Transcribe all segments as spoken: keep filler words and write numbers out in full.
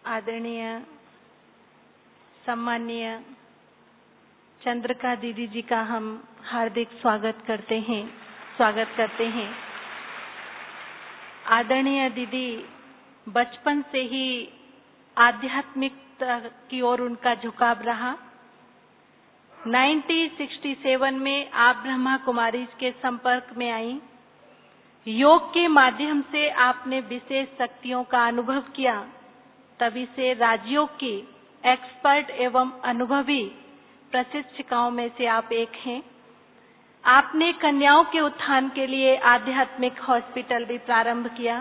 आदरणीय सम्माननीय चंद्रिका दीदी जी का हम हार्दिक स्वागत करते हैं स्वागत करते हैं। आदरणीय दीदी बचपन से ही आध्यात्मिकता की ओर उनका झुकाव रहा। उन्नीस सौ सरसठ में आप ब्रह्मा कुमारी के संपर्क में आई। योग के माध्यम से आपने विशेष शक्तियों का अनुभव किया, तभी से राजयोग की एक्सपर्ट एवं अनुभवी प्रशिक्षिकाओं में से आप एक हैं। आपने कन्याओं के उत्थान के लिए आध्यात्मिक हॉस्पिटल भी प्रारंभ किया।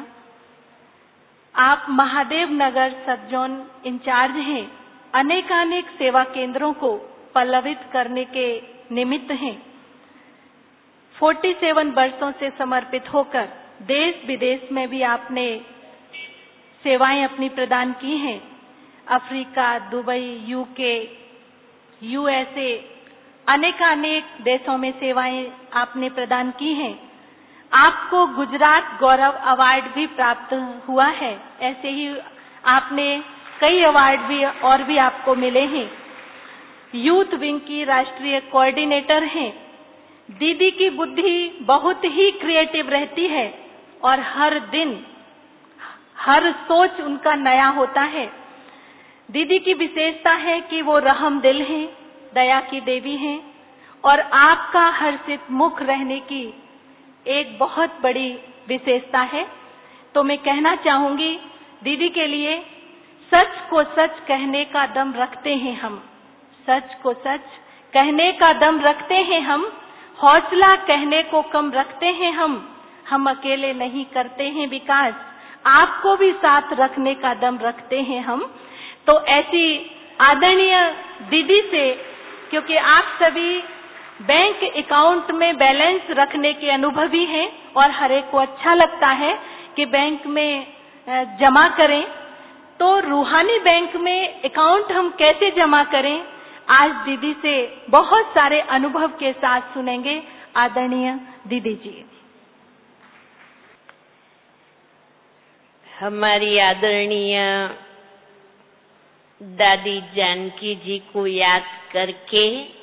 आप महादेव नगर सब जोन इंचार्ज हैं। अनेकानेक सेवा केंद्रों को पल्लवित करने के निमित्त हैं। सैंतालीस वर्षों से समर्पित होकर देश विदेश में भी आपने सेवाएं अपनी प्रदान की हैं। अफ्रीका, दुबई, यूके, यूएसए, अनेकानेक देशों में सेवाएं आपने प्रदान की हैं। आपको गुजरात गौरव अवार्ड भी प्राप्त हुआ है। ऐसे ही आपने कई अवार्ड भी और भी आपको मिले हैं। यूथ विंग की राष्ट्रीय कोऑर्डिनेटर हैं। दीदी की बुद्धि बहुत ही क्रिएटिव रहती है और हर दिन हर सोच उनका नया होता है। दीदी की विशेषता है कि वो रहम दिल हैं, दया की देवी हैं और आपका हर्षित मुख रहने की एक बहुत बड़ी विशेषता है। तो मैं कहना चाहूंगी दीदी के लिए, सच को सच कहने का दम रखते हैं हम, सच को सच कहने का दम रखते हैं हम, हौसला कहने को कम रखते हैं हम, हम अकेले नहीं करते हैं विकास, आपको भी साथ रखने का दम रखते हैं हम। तो ऐसी आदरणीय दीदी से, क्योंकि आप सभी बैंक अकाउंट में बैलेंस रखने के अनुभवी हैं और हर एक को अच्छा लगता है कि बैंक में जमा करें, तो रूहानी बैंक में अकाउंट हम कैसे जमा करें, आज दीदी से बहुत सारे अनुभव के साथ सुनेंगे। आदरणीय दीदी जी। हमारी आदरणीय दादी जानकी जी को याद करके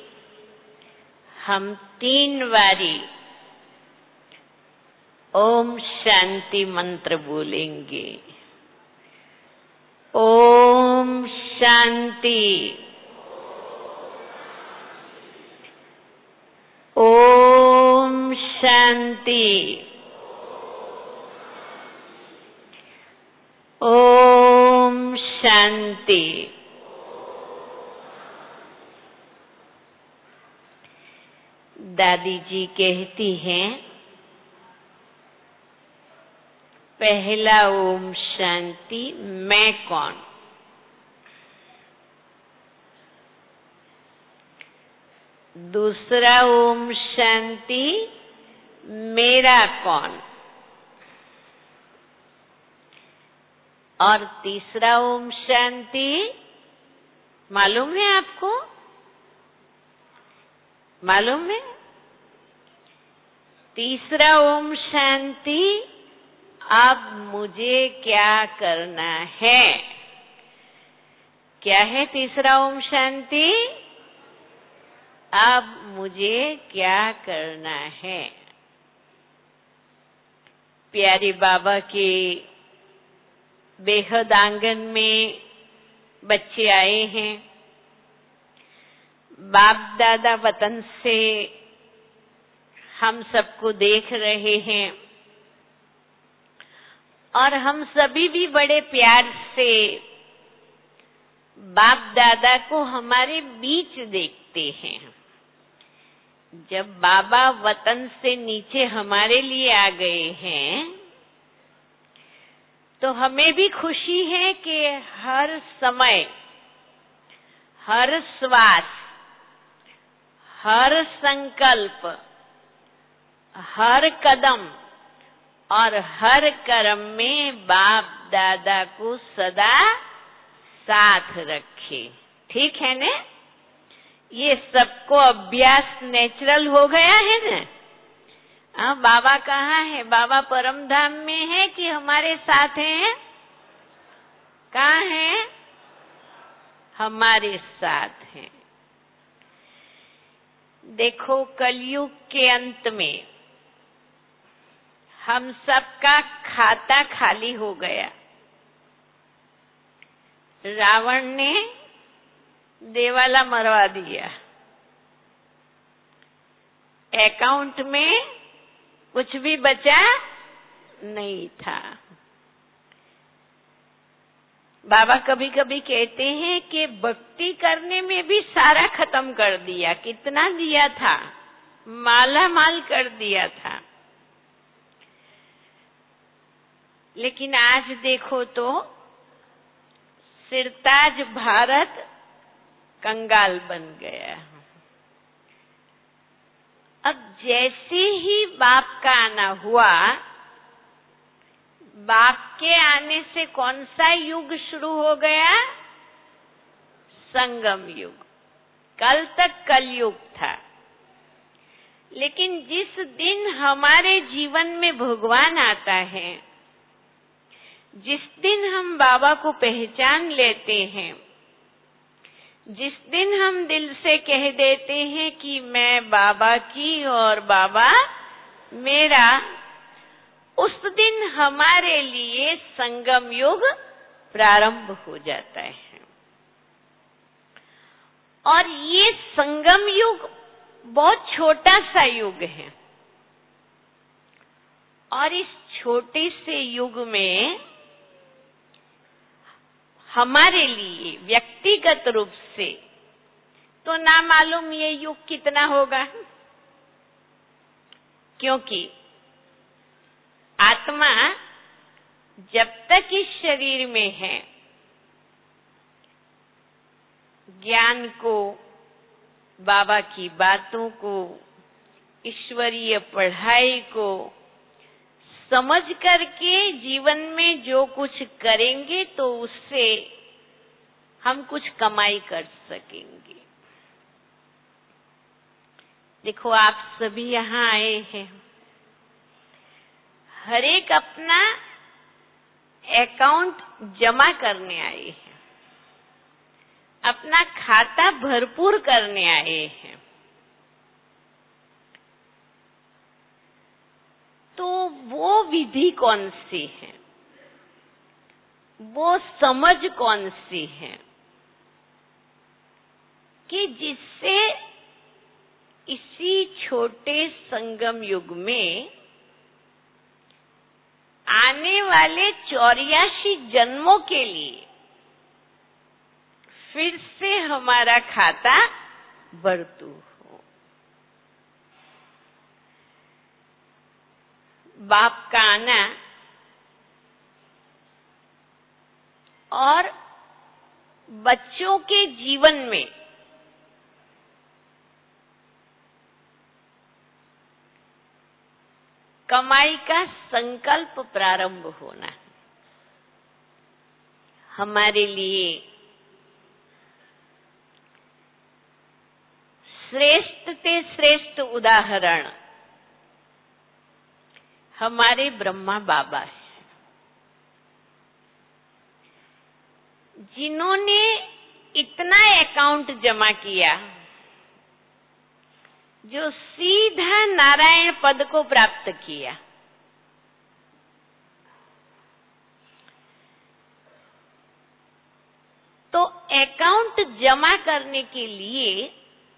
हम तीन बारी ओम शांति मंत्र बोलेंगे। ओम शांति, ओम शांति, ओम शांति। दादी जी कहती हैं, पहला ओम शांति, मैं कौन। दूसरा ओम शांति, मेरा कौन। और तीसरा ओम शांति, मालूम है आपको, मालूम है? तीसरा ओम शांति, अब मुझे क्या करना है। क्या है तीसरा ओम शांति? अब मुझे क्या करना है। प्यारे बाबा के बेहद आंगन में बच्चे आए हैं। बाप दादा वतन से हम सबको देख रहे हैं और हम सभी भी बड़े प्यार से बाप दादा को हमारे बीच देखते हैं। जब बाबा वतन से नीचे हमारे लिए आ गए हैं तो हमें भी खुशी है कि हर समय, हर श्वास, हर संकल्प, हर कदम और हर कर्म में बाप दादा को सदा साथ रखे। ठीक है ना? ये सबको अभ्यास नेचुरल हो गया है ना। हाँ, बाबा कहाँ है? बाबा परम धाम में है कि हमारे साथ हैं? कहाँ है? हमारे साथ हैं। देखो, कलयुग के अंत में हम सबका खाता खाली हो गया। रावण ने देवाला मरवा दिया, अकाउंट में कुछ भी बचा नहीं था। बाबा कभी कभी कहते हैं कि भक्ति करने में भी सारा खत्म कर दिया। कितना दिया था, माला माल कर दिया था। लेकिन आज देखो तो सिरताज भारत कंगाल बन गया। अब जैसे ही बाप का आना हुआ, बाप के आने से कौन सा युग शुरू हो गया? संगम युग। कल तक कलयुग था, लेकिन जिस दिन हमारे जीवन में भगवान आता है, जिस दिन हम बाबा को पहचान लेते हैं, जिस दिन हम दिल से कह देते हैं कि मैं बाबा की और बाबा मेरा, उस दिन हमारे लिए संगम युग प्रारंभ हो जाता है। और ये संगम युग बहुत छोटा सा युग है, और इस छोटे से युग में हमारे लिए व्यक्तिगत रूप से तो ना मालूम ये युग कितना होगा, क्योंकि आत्मा जब तक इस शरीर में है, ज्ञान को, बाबा की बातों को, ईश्वरीय पढ़ाई को समझ करके जीवन में जो कुछ करेंगे तो उससे हम कुछ कमाई कर सकेंगे। देखो, आप सभी यहाँ आए हैं, हर एक अपना अकाउंट जमा करने आए हैं, अपना खाता भरपूर करने आए हैं। तो वो विधि कौन सी है, वो समझ कौन सी है कि जिससे इसी छोटे संगम युग में आने वाले चौरासी जन्मों के लिए फिर से हमारा खाता भरतू हो। बाप का आना और बच्चों के जीवन में कमाई का संकल्प प्रारंभ होना हमारे लिए श्रेष्ठ से श्रेष्ठ उदाहरण हमारे ब्रह्मा बाबा है, जिन्होंने इतना अकाउंट जमा किया जो सीधा नारायण पद को प्राप्त किया। तो अकाउंट जमा करने के लिए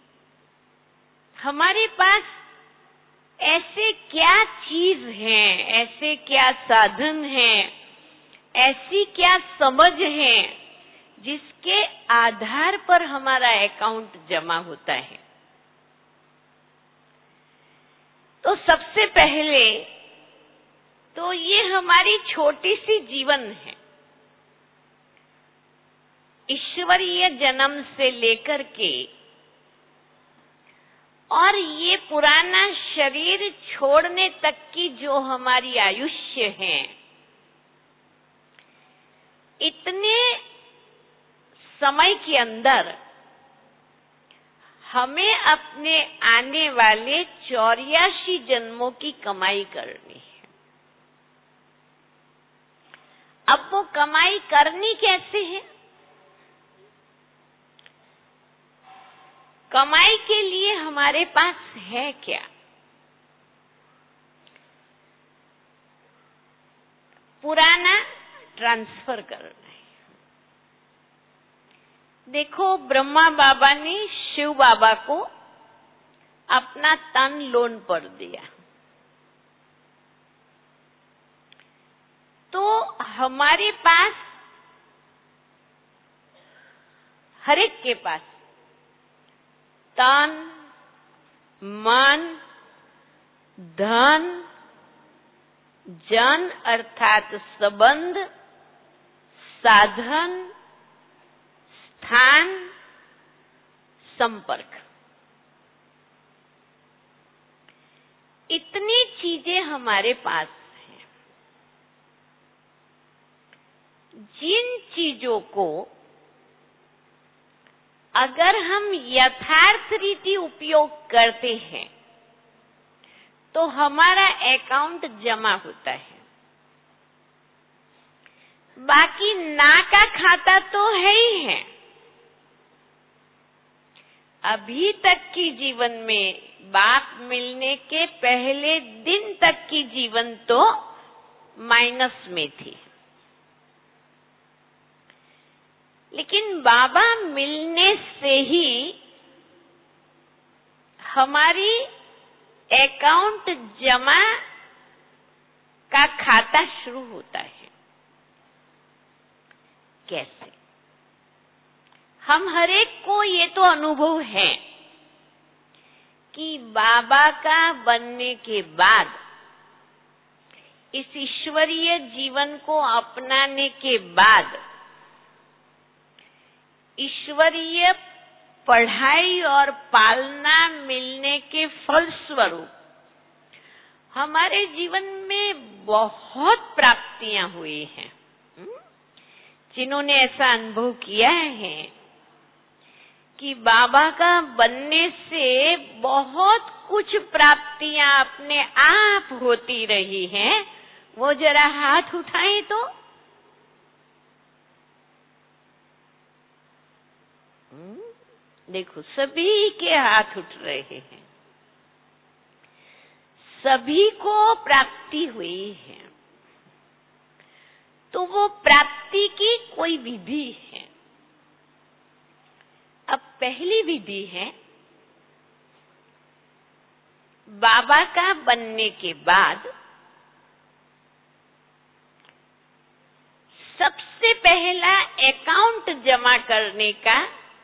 हमारे पास ऐसे क्या चीज हैं, ऐसे क्या साधन हैं, ऐसी क्या समझ है जिसके आधार पर हमारा अकाउंट जमा होता है। तो सबसे पहले तो ये हमारी छोटी सी जीवन है, ईश्वरीय जन्म से लेकर के और ये पुराना शरीर छोड़ने तक की जो हमारी आयुष्य है, इतने समय के अंदर हमें अपने आने वाले चौरासी जन्मों की कमाई करनी है। अब वो कमाई करनी कैसे है? कमाई के लिए हमारे पास है क्या? पुराना ट्रांसफर करना है। देखो, ब्रह्मा बाबा ने शिव बाबा को अपना तन लोन पर दिया, तो हमारे पास, हर एक के पास तन, मन, धन, जन अर्थात संबंध, साधन, स्थान, संपर्क, इतनी चीजें हमारे पास हैं। जिन चीजों को अगर हम यथार्थ रीति उपयोग करते हैं तो हमारा अकाउंट जमा होता है। बाकी ना का खाता तो है ही है। अभी तक की जीवन में बाप मिलने के पहले दिन तक की जीवन तो माइनस में थी, लेकिन बाबा मिलने से ही हमारी अकाउंट जमा का खाता शुरू होता है। कैसे? हम हर एक को ये तो अनुभव है कि बाबा का बनने के बाद, इस ईश्वरीय जीवन को अपनाने के बाद, ईश्वरीय पढ़ाई और पालना मिलने के फलस्वरूप हमारे जीवन में बहुत प्राप्तियां हुई हैं। जिन्होंने ऐसा अनुभव किया है कि बाबा का बनने से बहुत कुछ प्राप्तियां अपने आप होती रही हैं, वो जरा हाथ उठाएं तो। देखो, सभी के हाथ उठ रहे हैं, सभी को प्राप्ति हुई है। तो वो प्राप्ति की कोई विधि है। अब पहली विधि है, बाबा का बनने के बाद सबसे पहला अकाउंट जमा करने का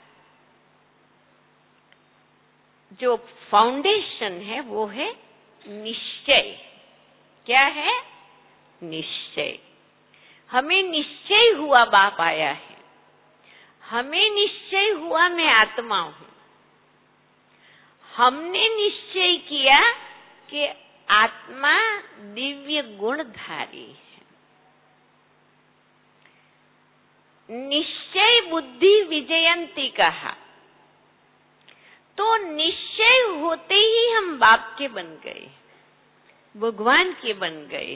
जो फाउंडेशन है वो है निश्चय। क्या है? निश्चय। हमें निश्चय हुआ बाप आया है, हमें निश्चय हुआ मैं आत्मा हूं। हमने निश्चय किया कि आत्मा दिव्य गुणधारी है। निश्चय बुद्धि विजयंती कहा, तो निश्चय होते ही हम बाप के बन गए, भगवान के बन गए।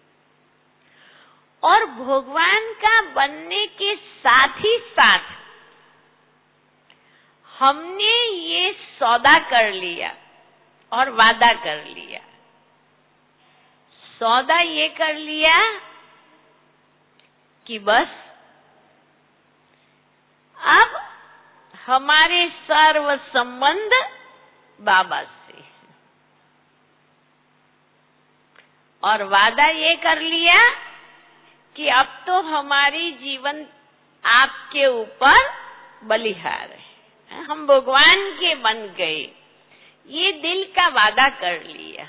और भगवान का बनने के साथ ही साथ हमने ये सौदा कर लिया और वादा कर लिया। सौदा ये कर लिया कि बस अब हमारे सर्व संबंध बाबा से, और वादा ये कर लिया कि अब तो हमारी जीवन आपके ऊपर बलिहार है, हम भगवान के बन गए। ये दिल का वादा कर लिया।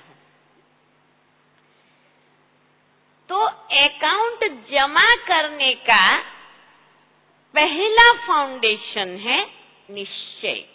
तो अकाउंट जमा करने का पहला फाउंडेशन है निश्चय।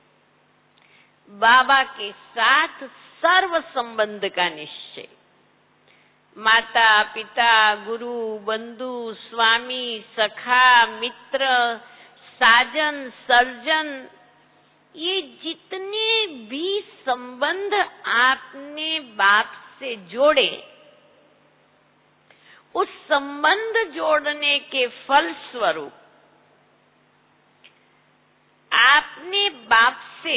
बाबा के साथ सर्व संबंध का निश्चय। माता पिता, गुरु, बंधु, स्वामी, सखा, मित्र, साजन, सर्जन, ये जितने भी संबंध आपने बाप से जोड़े, उस संबंध जोड़ने के फलस्वरूप आपने बाप से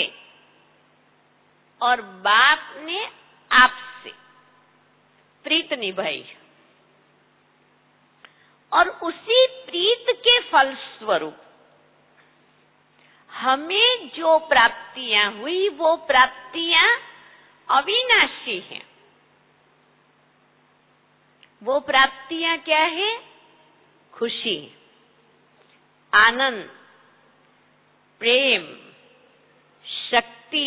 और बाप ने आपसे प्रीत निभाई और उसी प्रीत के फलस्वरूप हमें जो प्राप्तियां हुई वो प्राप्तियां अविनाशी हैं। वो प्राप्तियां क्या है? खुशी, आनंद, प्रेम, शक्ति।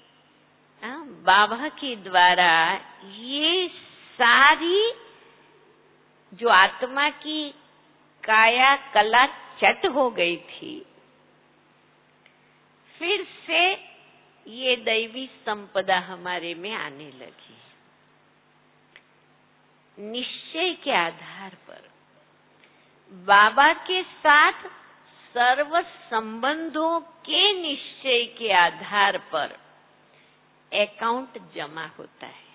बाबा के द्वारा ये सारी जो आत्मा की काया कला चट हो गई थी, फिर से ये दैवी संपदा हमारे में आने लगी। निश्चय के आधार पर बाबा के साथ सर्व संबंधों के निश्चय के आधार पर अकाउंट जमा होता है।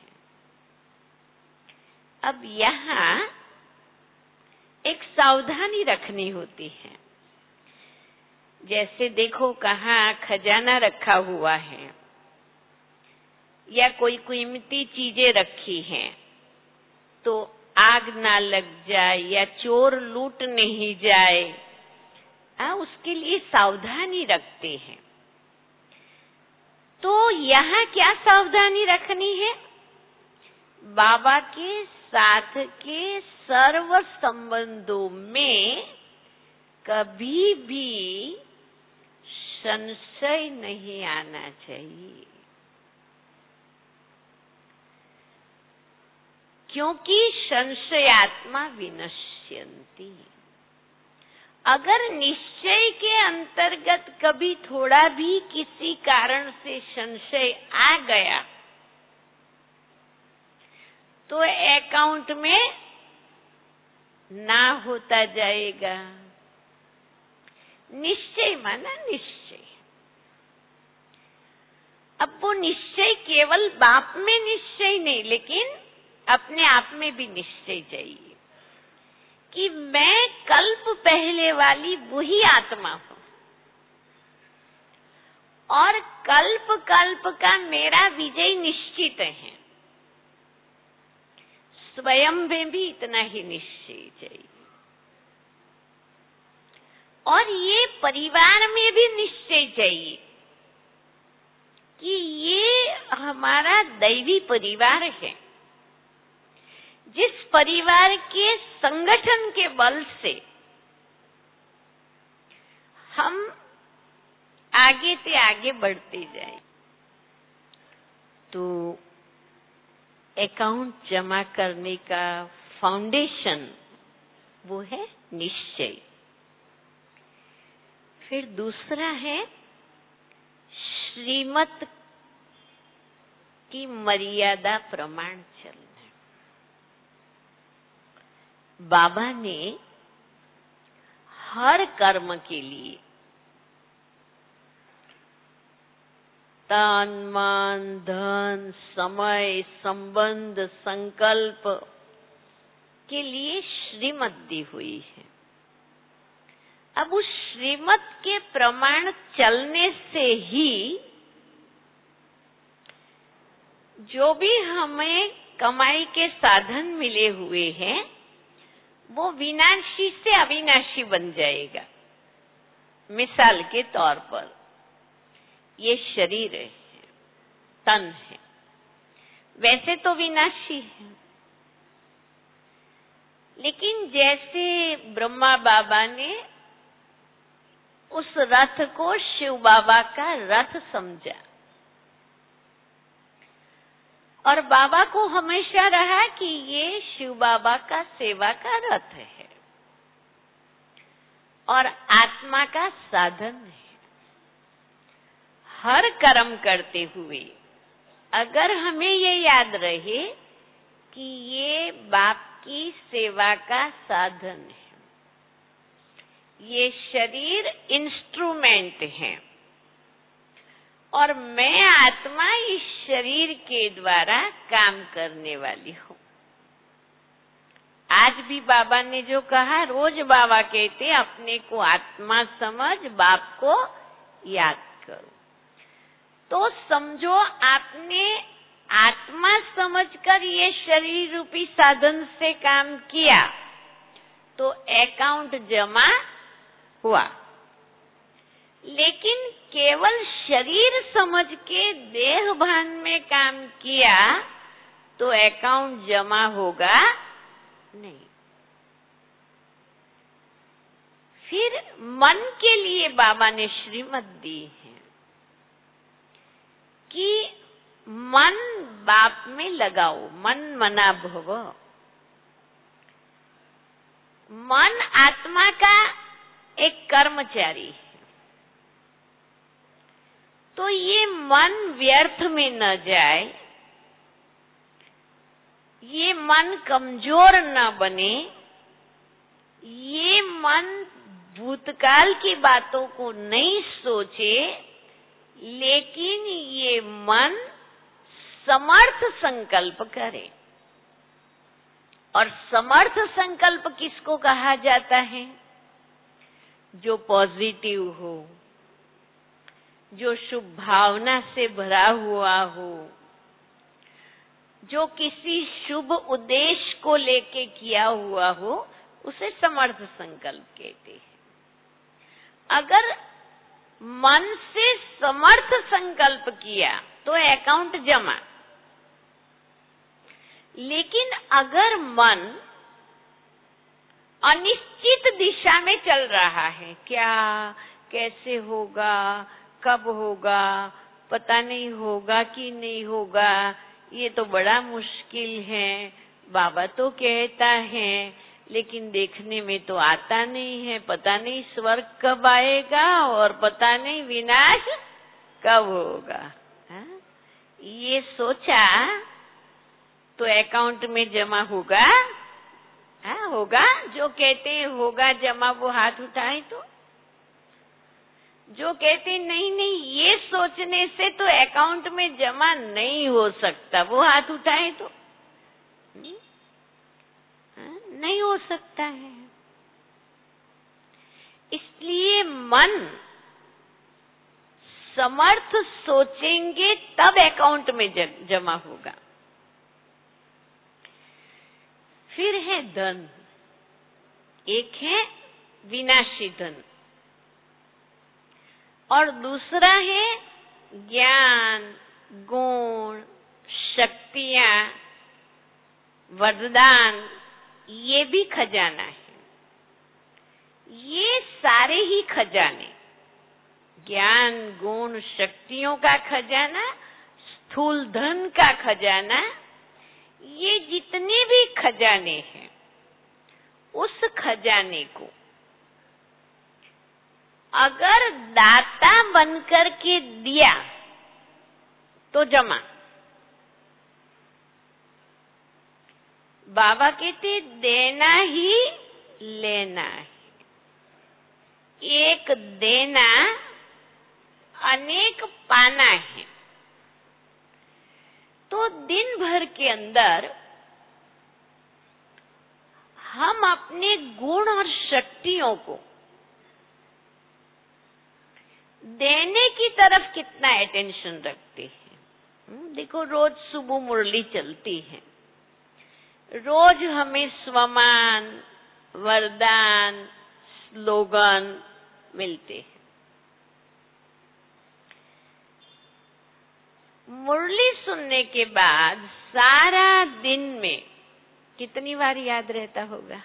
अब यहाँ एक सावधानी रखनी होती है। जैसे देखो कहाँ खजाना रखा हुआ है या कोई कीमती चीजें रखी हैं, तो आग ना लग जाए या चोर लूट नहीं जाए, आ, उसके लिए सावधानी रखते हैं। तो यहाँ क्या सावधानी रखनी है? बाबा के साथ के सर्व संबंधों में कभी भी संशय नहीं आना चाहिए, क्योंकि संशयात्मा विनश्यन्ति। अगर निश्चय के अंतर्गत कभी थोड़ा भी किसी कारण से संशय आ गया तो अकाउंट में ना होता जाएगा। निश्चय माना निश्चय। अब वो निश्चय केवल बाप में निश्चय नहीं, लेकिन अपने आप में भी निश्चय चाहिए कि मैं कल्प पहले वाली वही आत्मा हूं और कल्प कल्प का मेरा विजय निश्चित है। स्वयं में भी इतना ही निश्चय चाहिए और ये परिवार में भी निश्चय चाहिए कि ये हमारा दैवी परिवार है, जिस परिवार के संगठन के बल से हम आगे से आगे बढ़ते जाएं। तो अकाउंट जमा करने का फाउंडेशन वो है निश्चय। फिर दूसरा है श्रीमत की मर्यादा प्रमाण चलना। बाबा ने हर कर्म के लिए तन मन धन समय संबंध संकल्प के लिए श्रीमत दी हुई है। अब उस श्रीमत के प्रमाण चलने से ही जो भी हमें कमाई के साधन मिले हुए हैं वो विनाशी से अविनाशी बन जाएगा। मिसाल के तौर पर ये शरीर है, तन है, वैसे तो विनाशी है, लेकिन जैसे ब्रह्मा बाबा ने उस रथ को शिव बाबा का रथ समझा और बाबा को हमेशा रहा कि ये शिव बाबा का सेवा का रथ है और आत्मा का साधन है। हर कर्म करते हुए अगर हमें ये याद रहे कि ये बाप की सेवा का साधन है, ये शरीर इंस्ट्रूमेंट है और मैं आत्मा इस शरीर के द्वारा काम करने वाली हूँ। आज भी बाबा ने जो कहा, रोज बाबा कहते अपने को आत्मा समझ, बाप को याद करो। तो समझो आपने आत्मा समझकर ये शरीर रूपी साधन से काम किया तो अकाउंट जमा हुआ। लेकिन केवल शरीर समझ के देह भान में काम किया तो अकाउंट जमा होगा नहीं। फिर मन के लिए बाबा ने श्रीमत दी है कि मन बाप में लगाओ, मन मना भव। मन आत्मा का एक कर्मचारी है, तो ये मन व्यर्थ में न जाए, ये मन कमजोर न बने, ये मन भूतकाल की बातों को नहीं सोचे, लेकिन ये मन समर्थ संकल्प करे। और समर्थ संकल्प किसको कहा जाता है? जो पॉजिटिव हो, जो शुभ भावना से भरा हुआ हो, जो किसी शुभ उद्देश्य को लेके किया हुआ हो, उसे समर्थ संकल्प कहते हैं। अगर मन से समर्थ संकल्प किया तो अकाउंट जमा। लेकिन अगर मन अनिश्चित दिशा में चल रहा है, क्या कैसे होगा, कब होगा, पता नहीं होगा कि नहीं होगा, ये तो बड़ा मुश्किल है, बाबा तो कहता है लेकिन देखने में तो आता नहीं है, पता नहीं स्वर्ग कब आएगा और पता नहीं विनाश कब होगा। हा? ये सोचा तो अकाउंट में जमा होगा? हा? होगा? जो कहते हैं होगा जमा वो हाथ उठाए तो। जो कहते नहीं नहीं ये सोचने से तो अकाउंट में जमा नहीं हो सकता, वो हाथ उठाए तो। नहीं हो सकता है। इसलिए मन समर्थ सोचेंगे तब अकाउंट में जमा होगा। फिर है धन, एक है विनाशी धन और दूसरा है ज्ञान, गुण, शक्तियां, वरदान, ये भी खजाना है। ये सारे ही खजाने, ज्ञान, गुण, शक्तियों का खजाना, स्थूल धन का खजाना, ये जितने भी खजाने हैं, उस खजाने को अगर दाता बनकर के दिया तो जमा। बाबा कहते देना ही लेना है। एक देना अनेक पाना है। तो दिन भर के अंदर हम अपने गुण और शक्तियों को देने की तरफ कितना अटेंशन रखते हैं। देखो रोज सुबह मुरली चलती है, रोज हमें स्वमान, वरदान, स्लोगन मिलते हैं। मुरली सुनने के बाद सारा दिन में कितनी बार याद रहता होगा?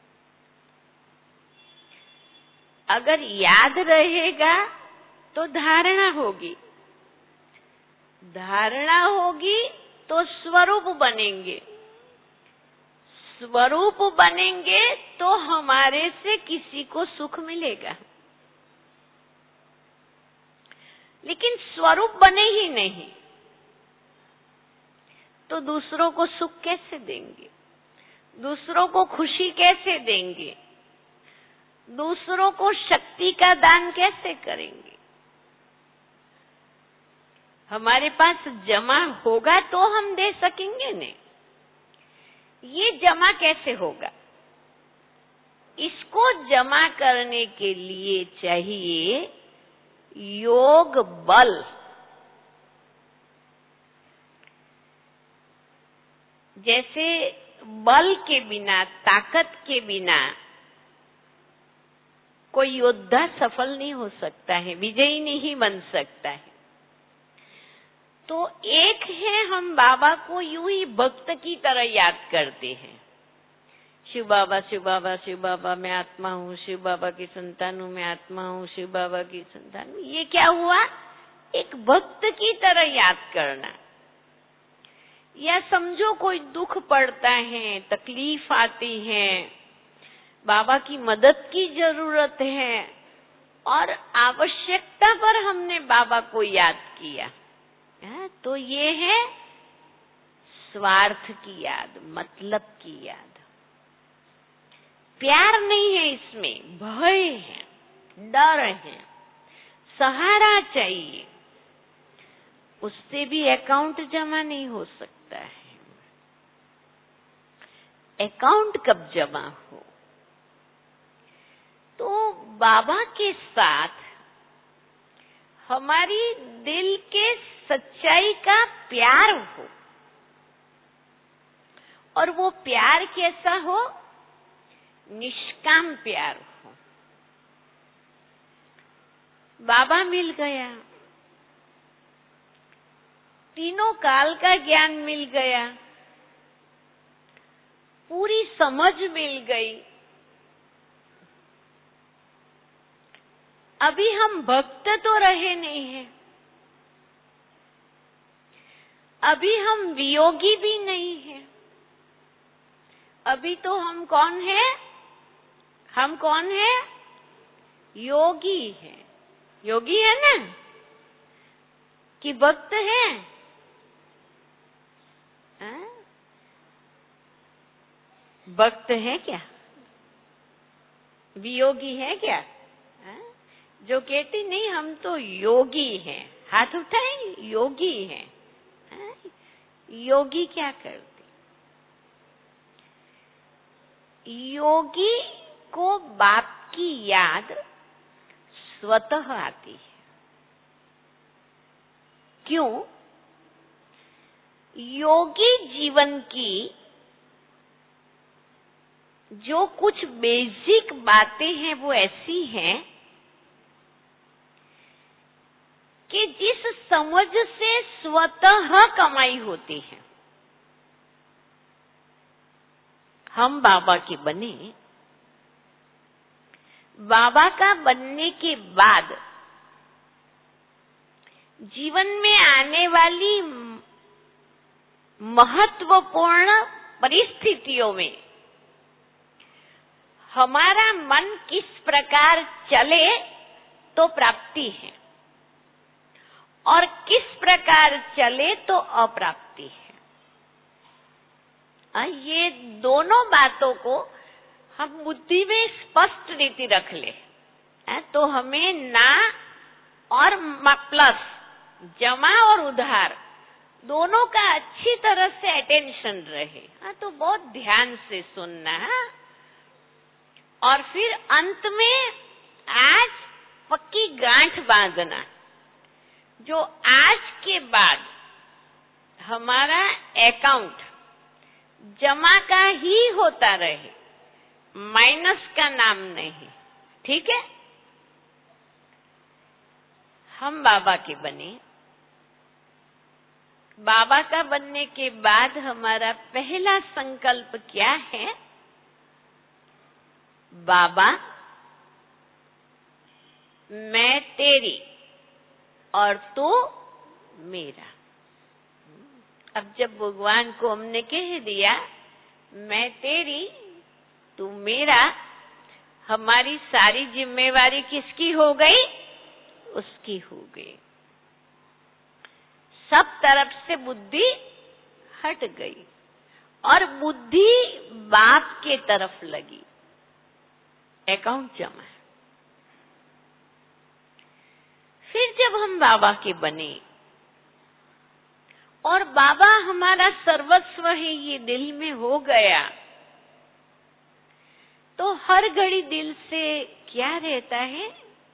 अगर याद रहेगा तो धारणा होगी, धारणा होगी तो स्वरूप बनेंगे, स्वरूप बनेंगे तो हमारे से किसी को सुख मिलेगा। लेकिन स्वरूप बने ही नहीं तो दूसरों को सुख कैसे देंगे? दूसरों को खुशी कैसे देंगे? दूसरों को शक्ति का दान कैसे करेंगे? हमारे पास जमा होगा तो हम दे सकेंगे नहीं। ये जमा कैसे होगा? इसको जमा करने के लिए चाहिए योग बल, जैसे बल के बिना, ताकत के बिना कोई योद्धा सफल नहीं हो सकता है, विजयी नहीं बन सकता है। तो एक है, हम बाबा को यूं ही भक्त की तरह याद करते हैं। शिव बाबा, शिव बाबा, शिव बाबा, मैं आत्मा हूँ, शिव बाबा की संतान हूँ, मैं आत्मा हूँ, शिव बाबा की संतान हूँ। ये क्या हुआ? एक भक्त की तरह याद करना। या समझो कोई दुख पड़ता है, तकलीफ आती है, बाबा की मदद की जरूरत है और आवश्यकता पर हमने बाबा को याद किया, है? तो ये है स्वार्थ की याद, मतलब की याद। प्यार नहीं है इसमें, भय है, डर है, सहारा चाहिए। उससे भी अकाउंट जमा नहीं हो सकता है। अकाउंट कब जमा हो? तो बाबा के साथ हमारी दिल के सच्चाई का प्यार हो। और वो प्यार कैसा हो? निष्काम प्यार हो। बाबा मिल गया, तीनों काल का ज्ञान मिल गया, पूरी समझ मिल गई। अभी हम भक्त तो रहे नहीं हैं, अभी हम वियोगी भी नहीं हैं। अभी तो हम कौन हैं? हम कौन हैं? योगी हैं। योगी है ना? कि भक्त हैं? हाँ? भक्त है क्या? वियोगी है क्या? हाँ? जो कहती नहीं हम तो योगी हैं, हाथ उठाएं, योगी हैं। हाँ? योगी क्या करते? योगी को बाप की याद स्वतः आती है। क्यों? योगी जीवन की जो कुछ बेसिक बातें हैं वो ऐसी हैं कि जिस समझ से स्वतः कमाई होती है। हम बाबा के बने, बाबा का बनने के बाद जीवन में आने वाली महत्वपूर्ण परिस्थितियों में हमारा मन किस प्रकार चले तो प्राप्ति है और किस प्रकार चले तो अप्राप्ति है। ये दोनों बातों को हम बुद्धि में स्पष्ट रीति रख ले तो हमें ना और प्लस, जमा और उधार दोनों का अच्छी तरह से अटेंशन रहे। हाँ, तो बहुत ध्यान से सुनना। और फिर अंत में आज पक्की गांठ बांधना, जो आज के बाद हमारा अकाउंट जमा का ही होता रहे, माइनस का नाम नहीं। ठीक है? हम बाबा के बने, बाबा का बनने के बाद हमारा पहला संकल्प क्या है? बाबा, मैं तेरी और तू मेरा। अब जब भगवान को हमने कह दिया मैं तेरी तू मेरा, हमारी सारी जिम्मेवारी किसकी हो गई? उसकी हो गई। सब तरफ से बुद्धि हट गई और बुद्धि बाप के तरफ लगी। अकाउंट जमा। फिर जब हम बाबा के बने और बाबा हमारा सर्वस्व है, ये दिल में हो गया, तो हर घड़ी दिल से क्या रहता है?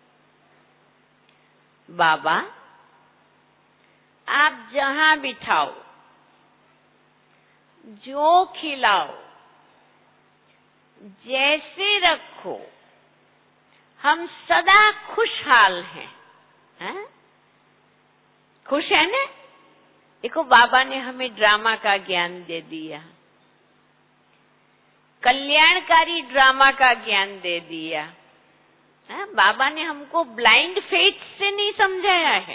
बाबा, आप जहां बिठाओ जो खिलाओ, जैसे रखो, हम सदा खुशहाल हैं। हैं? खुश है ना? देखो बाबा ने हमें ड्रामा का ज्ञान दे दिया, कल्याणकारी ड्रामा का ज्ञान दे दिया। है? बाबा ने हमको ब्लाइंड फेथ से नहीं समझाया है,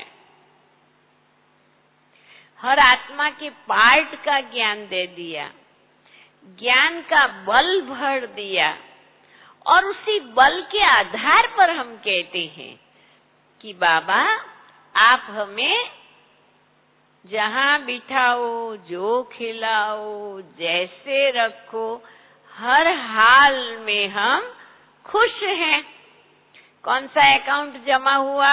हर आत्मा के पार्ट का ज्ञान दे दिया, ज्ञान का बल भर दिया, और उसी बल के आधार पर हम कहते हैं कि बाबा आप हमें जहां बिठाओ, जो खिलाओ, जैसे रखो, हर हाल में हम खुश हैं। कौन सा अकाउंट जमा हुआ?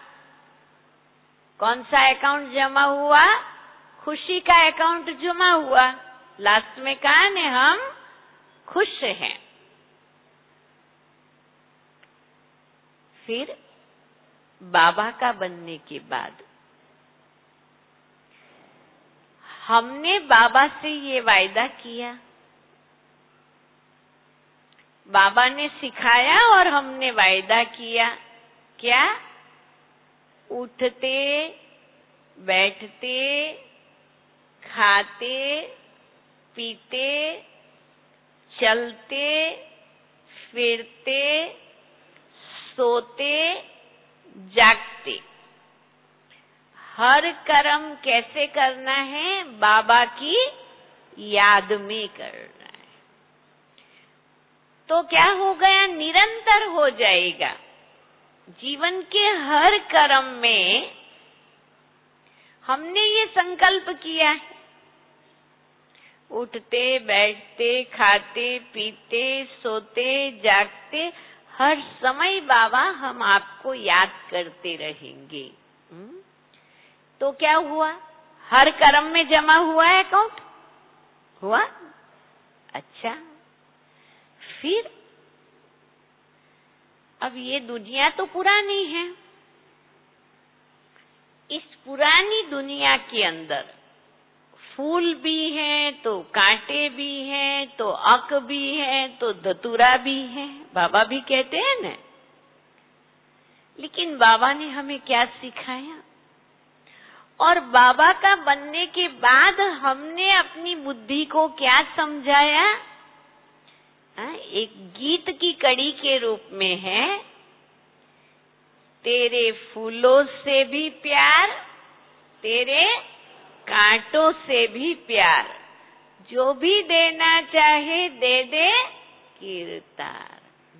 कौन सा अकाउंट जमा हुआ? खुशी का अकाउंट जमा हुआ। लास्ट में कहा ने हम खुश हैं। फिर बाबा का बनने के बाद हमने बाबा से ये वायदा किया, बाबा ने सिखाया और हमने वायदा किया, क्या? उठते, बैठते, खाते, पीते, चलते, फिरते, सोते, जागते, हर कर्म कैसे करना है? बाबा की याद में करना है। तो क्या हो गया? निरंतर हो जाएगा। जीवन के हर कर्म में हमने ये संकल्प किया है, उठते, बैठते, खाते, पीते, सोते, जागते, हर समय बाबा हम आपको याद करते रहेंगे। हुँ? तो क्या हुआ? हर कर्म में जमा हुआ है अकाउंट? हुआ? अच्छा, फिर अब ये दुनिया तो पुरानी है, इस पुरानी दुनिया के अंदर फूल भी हैं, तो कांटे भी हैं, तो अक भी है, तो धतूरा भी है, बाबा भी कहते हैं ना। लेकिन बाबा ने हमें क्या सिखाया? और बाबा का बनने के बाद हमने अपनी बुद्धि को क्या समझाया? एक गीत की कड़ी के रूप में है, तेरे फूलों से भी प्यार, तेरे कांटों से भी प्यार, जो भी देना चाहे दे दे कीरतार।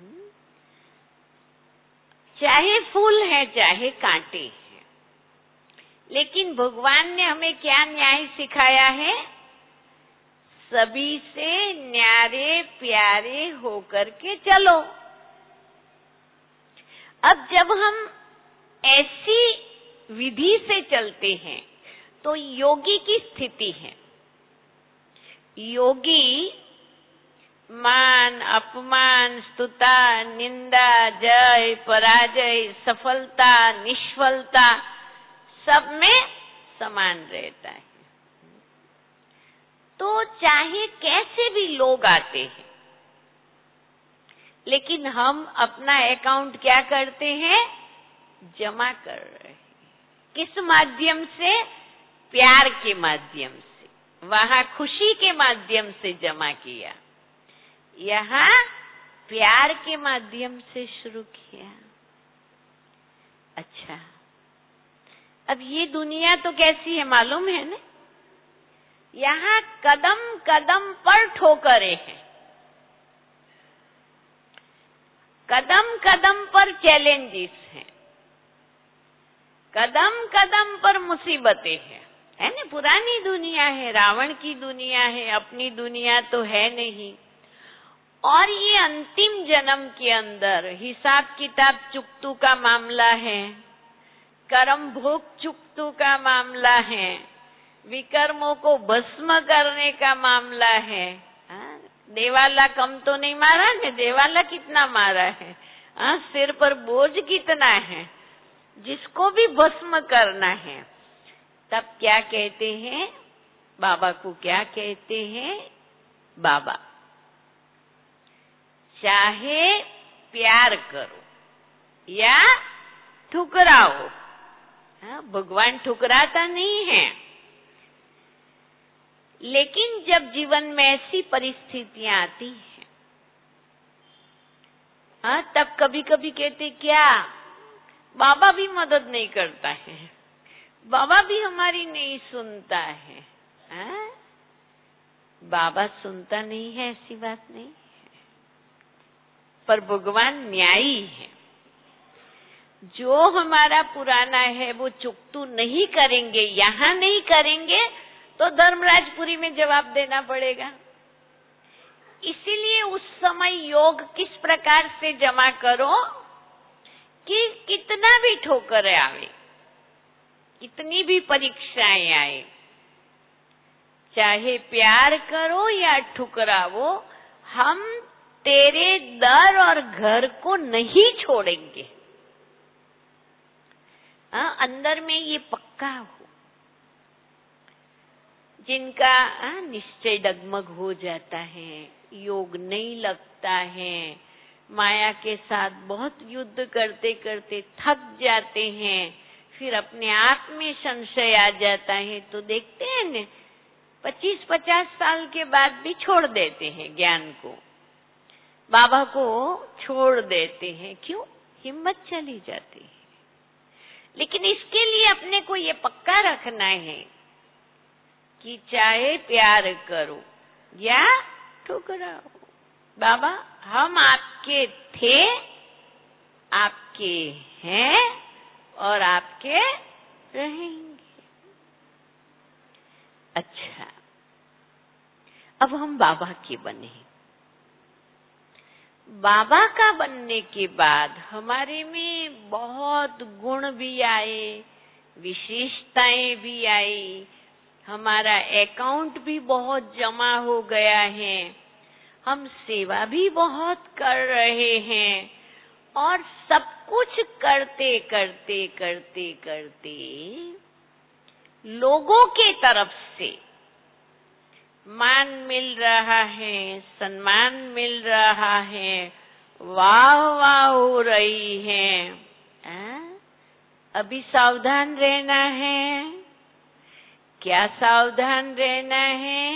चाहे फूल है, चाहे कांटे हैं, लेकिन भगवान ने हमें क्या न्याय सिखाया है? सभी से न्यारे प्यारे होकर के चलो। अब जब हम ऐसी विधि से चलते हैं तो योगी की स्थिति है, योगी मान, अपमान, स्तुता, निंदा, जय, पराजय, सफलता, निष्फलता, सब में समान रहता है। तो चाहे कैसे भी लोग आते हैं, लेकिन हम अपना अकाउंट क्या करते हैं? जमा कर रहे हैं। किस माध्यम से? प्यार के माध्यम से। वहां खुशी के माध्यम से जमा किया, यहाँ प्यार के माध्यम से शुरू किया। अच्छा, अब ये दुनिया तो कैसी है मालूम है ना? यहाँ कदम कदम पर ठोकरें हैं, कदम कदम पर चैलेंजेस हैं, कदम कदम पर मुसीबतें हैं, है ना? पुरानी दुनिया है, रावण की दुनिया है, अपनी दुनिया तो है नहीं। और ये अंतिम जन्म के अंदर हिसाब किताब चुकतू का मामला है, कर्म भोग चुकतू का मामला है, विकर्मों को भस्म करने का मामला है। हाँ? देवाला कम तो नहीं मारा ने, देवाला कितना मारा है। हाँ? सिर पर बोझ कितना है, जिसको भी भस्म करना है। तब क्या कहते हैं? बाबा को क्या कहते हैं? बाबा। चाहे प्यार करो या ठुकराओ, हाँ, भगवान ठुकराता नहीं है। लेकिन जब जीवन में ऐसी परिस्थितियां आती हैं, हाँ, तब कभी कभी कहते क्या बाबा भी मदद नहीं करता है, बाबा भी हमारी नहीं सुनता है। हाँ? बाबा सुनता नहीं है ऐसी बात नहीं है, पर भगवान न्यायी है। जो हमारा पुराना है वो चुकतू नहीं करेंगे, यहाँ नहीं करेंगे तो धर्मराजपुरी में जवाब देना पड़ेगा। इसीलिए उस समय योग किस प्रकार से जमा करो कि कितना भी ठोकर आवे, कितनी भी परीक्षाएं आए, चाहे प्यार करो या ठुकरावो, हम तेरे दर और घर को नहीं छोड़ेंगे। आ, अंदर में ये पक्का हो। जिनका निश्चय डगमग हो जाता है, योग नहीं लगता है, माया के साथ बहुत युद्ध करते करते थक जाते हैं, फिर अपने आप में संशय आ जाता है, तो देखते हैं न पच्चीस पचास साल के बाद भी छोड़ देते हैं ज्ञान को, बाबा को छोड़ देते हैं। क्यों? हिम्मत चली जाती है। लेकिन इसके लिए अपने को ये पक्का रखना है कि चाहे प्यार करो या ठुकराओ, बाबा हम आपके थे, आपके हैं और आपके रहेंगे। अच्छा, अब हम बाबा के बने। बाबा का बनने के बाद हमारे में बहुत गुण भी आए, विशेषताएं भी आई, हमारा अकाउंट भी बहुत जमा हो गया है, हम सेवा भी बहुत कर रहे हैं, और सब कुछ करते करते करते करते लोगों के तरफ से मान मिल रहा है, सम्मान मिल रहा है, वाह वाह हो रही है। आ? अभी सावधान रहना है। क्या सावधान रहना है?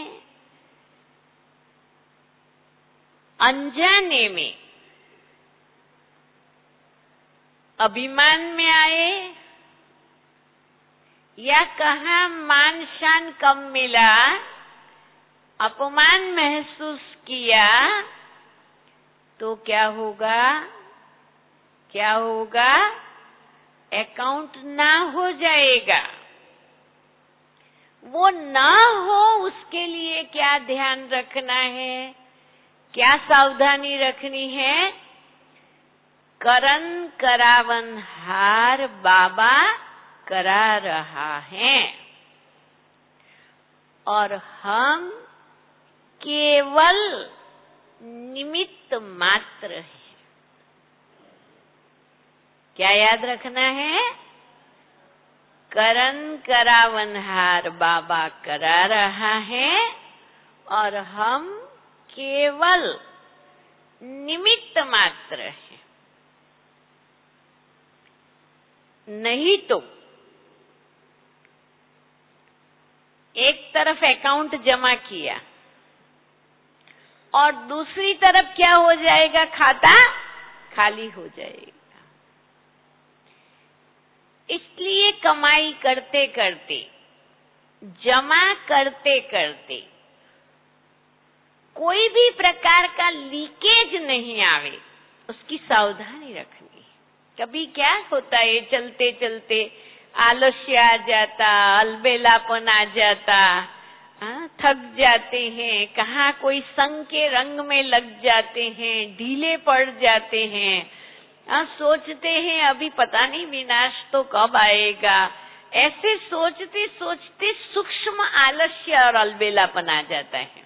अनजाने में अभिमान में आए या कहाँ मान शान कम मिला, अपमान महसूस किया, तो क्या होगा? क्या होगा? अकाउंट ना हो जाएगा। वो ना हो उसके लिए क्या ध्यान रखना है, क्या सावधानी रखनी है? करन करावन हार बाबा करा रहा है, और हम केवल निमित्त मात्र है। क्या याद रखना है? करन करावनहार बाबा करा रहा है और हम केवल निमित्त मात्र है। नहीं तो एक तरफ अकाउंट जमा किया और दूसरी तरफ क्या हो जाएगा? खाता खाली हो जाएगा। इसलिए कमाई करते करते, जमा करते करते कोई भी प्रकार का लीकेज नहीं आवे, उसकी सावधानी रखनी। कभी क्या होता है, चलते चलते आलस्य आ जाता, अलबेलापन आ जाता, आ, थक जाते हैं, कहाँ कोई संग के रंग में लग जाते हैं, ढीले पड़ जाते हैं, आ, सोचते हैं अभी पता नहीं विनाश तो कब आएगा। ऐसे सोचते सोचते सूक्ष्म आलस्य और अलबेलापन आ जाता है,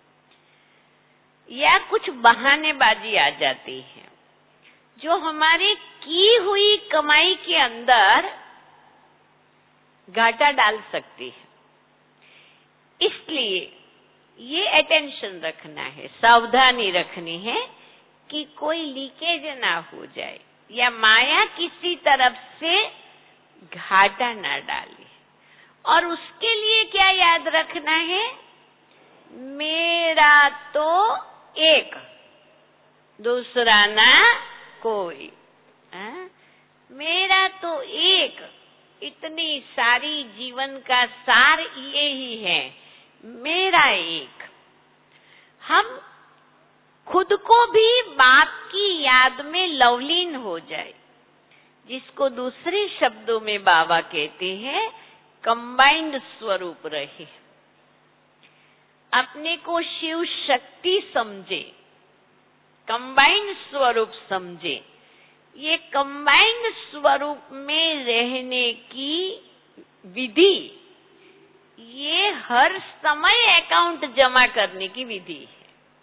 या कुछ बहानेबाजी आ जाती है जो हमारे की हुई कमाई के अंदर घाटा डाल सकती है। इसलिए ये अटेंशन रखना है, सावधानी रखनी है कि कोई लीकेज ना हो जाए या माया किसी तरफ से घाटा ना डाले। और उसके लिए क्या याद रखना है? मेरा तो एक, दूसरा ना कोई। आ? मेरा तो एक, इतनी सारी जीवन का सार ये ही है, मेरा एक। हम खुद को भी बाप की याद में लवलीन हो जाए, जिसको दूसरे शब्दों में बाबा कहते हैं कंबाइंड स्वरूप रहे। अपने को शिव शक्ति समझे, कंबाइंड स्वरूप समझे। ये कंबाइंड स्वरूप में रहने की विधि, ये हर समय अकाउंट जमा करने की विधि है।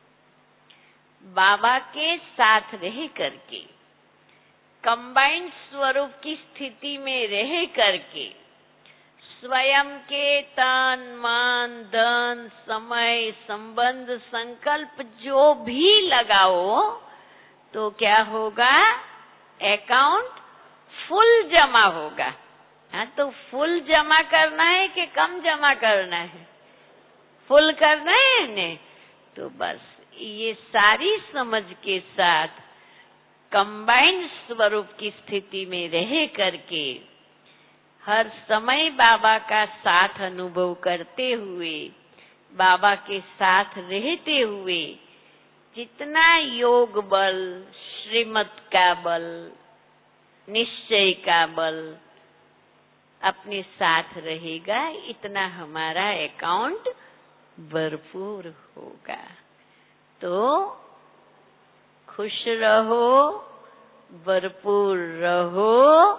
बाबा के साथ रह करके, कंबाइंड स्वरूप की स्थिति में रह करके, स्वयं के तन मन धन समय संबंध संकल्प जो भी लगाओ तो क्या होगा? अकाउंट फुल जमा होगा। हाँ, तो फुल जमा करना है कि कम जमा करना है? फुल करना है ने? तो बस ये सारी समझ के साथ कंबाइंड स्वरूप की स्थिति में रह करके, हर समय बाबा का साथ अनुभव करते हुए, बाबा के साथ रहते हुए, जितना योग बल, श्रीमत का बल, निश्चय का बल अपने साथ रहेगा, इतना हमारा अकाउंट भरपूर होगा। तो खुश रहो, भरपूर रहो,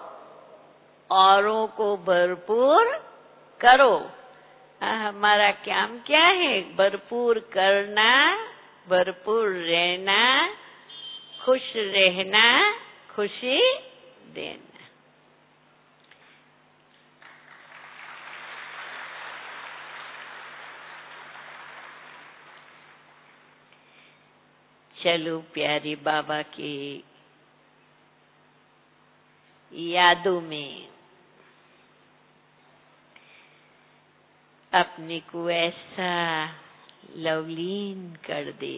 औरों को भरपूर करो। आ, हमारा काम क्या है? भरपूर करना, भरपूर रहना, खुश रहना, खुशी देना। चलो प्यारे बाबा के यादों में अपने को ऐसा लवलीन कर दे,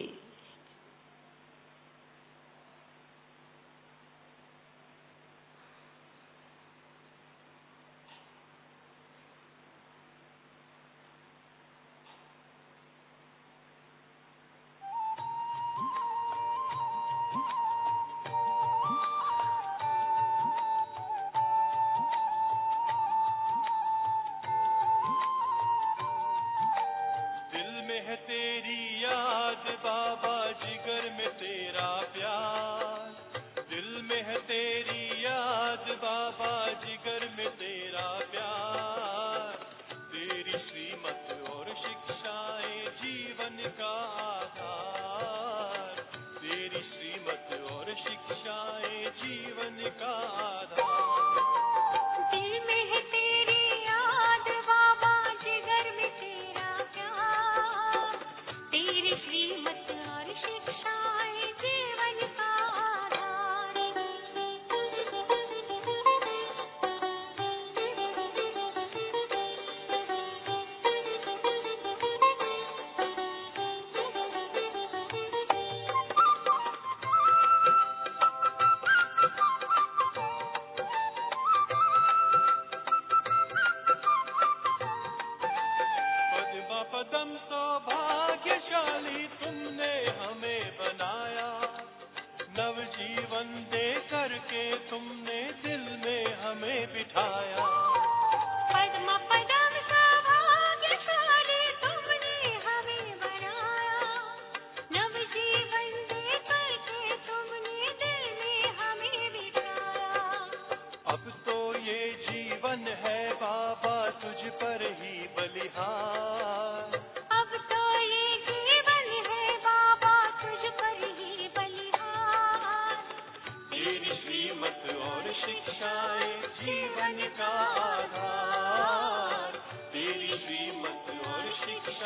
जीवन का आधार, तेरी श्रीमत और शिक्षा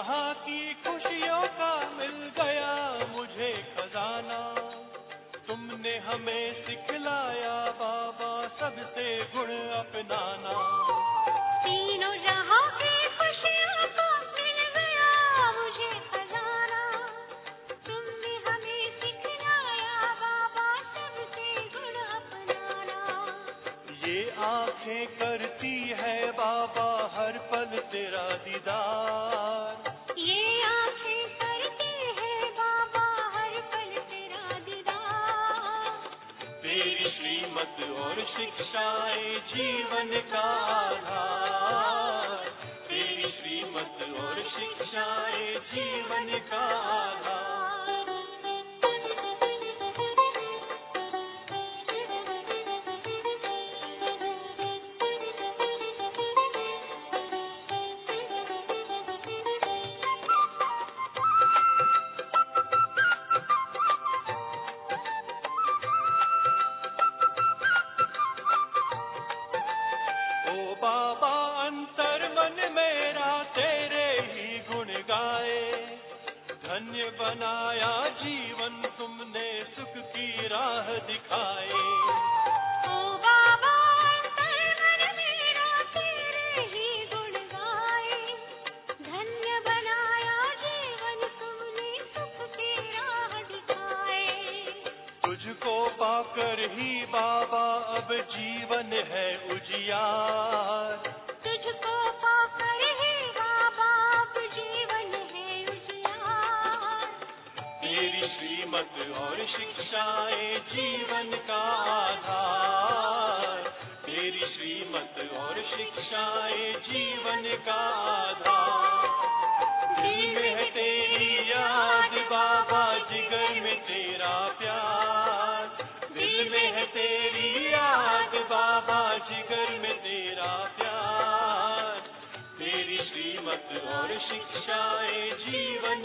जहाँ की खुशियों का मिल गया मुझे खजाना। तुमने हमें सिखलाया बाबा सबसे गुण अपनाना। तीनों जहाँ की खुशियों का मिल गया मुझे खजाना। तुमने हमें सिखलाया बाबा सबसे गुण अपनाना। ये आंखें करती है बाबा हर पल तेरा दीदार। ये आंखें करती है बाबा हर पल तेरा दीदार। तेरी श्रीमत और शिक्षाएं जीवन का आधार। तेरी श्रीमत और शिक्षाएं जीवन का आधार। ओ बाबा अंतर मन मेरा तेरे ही गुण गाए। धन्य बनाया जीवन तुमने सुख की राह दिखाए। ओ बाबा अंतर मन मेरा तेरे ही गुण गाए। धन्य बनाया जीवन तुमने सुख की राह दिखाए। तुझको पाकर ही बाबा अब जीवन है उजियार। तुझको पाकर ही बाबा अब जीवन है उजियार। तेरी श्रीमत और शिक्षाएं जीवन का आधार। तेरी श्रीमत और शिक्षाएं जीवन का आधार। दिल में है तेरी याद बाबा जिगर में तेरा प्यार। दिल में है तेरी याद बाबा जिगर में तेरा प्यार। तेरी श्रीमत और शिक्षाएं जीवन